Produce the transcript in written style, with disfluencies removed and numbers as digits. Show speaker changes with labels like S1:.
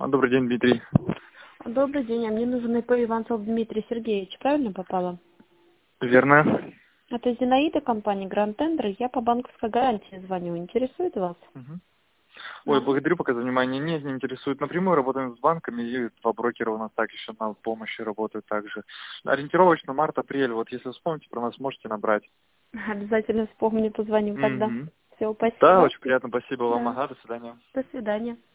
S1: Добрый день, Дмитрий.
S2: Добрый день, а мне нужен ИП Иванцов Дмитрий Сергеевич, правильно попала?
S1: Верно.
S2: Это Зинаида, компания Гранд Тендер, я по банковской гарантии звоню, интересует вас?
S1: Мгм. Ой,
S2: Ага.
S1: благодарю пока за внимание. Нет, не интересует. Напрямую работаем с банками, и два брокера у нас так еще на помощи работают также. Ориентировочно март-апрель. Вот если вспомните про нас, можете набрать.
S2: Обязательно вспомню, позвоню тогда.
S1: Мгм.
S2: Все,
S1: Да,
S2: спасибо.
S1: очень приятно. Спасибо вам.
S2: Да,
S1: Ага, до свидания.
S2: до свидания.